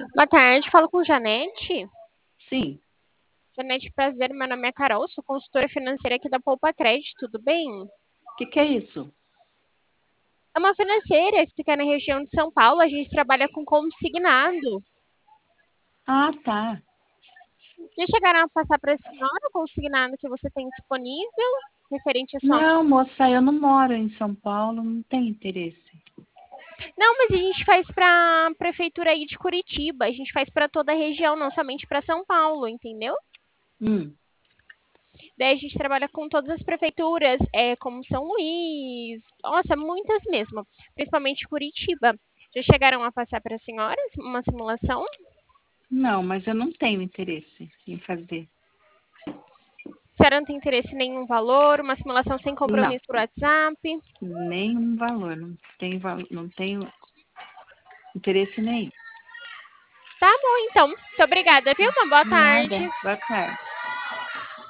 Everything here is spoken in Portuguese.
Boa tarde, falo com Janete. Sim. Janete, prazer, meu nome é Carol, sou consultora financeira aqui da Poupa Crédito, tudo bem? Que é isso? É uma financeira que fica na região de São Paulo, a gente trabalha com consignado. Ah, tá. Já chegaram a passar para a senhora o consignado que você tem disponível, referente a sua... Não, moça, eu não moro em São Paulo, não tenho interesse. Não, mas a gente faz para a prefeitura aí de Curitiba, a gente faz para toda a região, não somente para São Paulo, entendeu? Hum. Daí a gente trabalha com todas as prefeituras, como São Luís, nossa, muitas mesmo, principalmente Curitiba. Já chegaram a passar para a senhora uma simulação? Não, mas eu não tenho interesse em fazer. A senhora não tem interesse em nenhum valor, uma simulação sem Não, compromisso por WhatsApp? nenhum valor, não tenho interesse nenhum. Tá bom, então. Muito obrigada, viu? Uma boa Nada, tarde. boa tarde.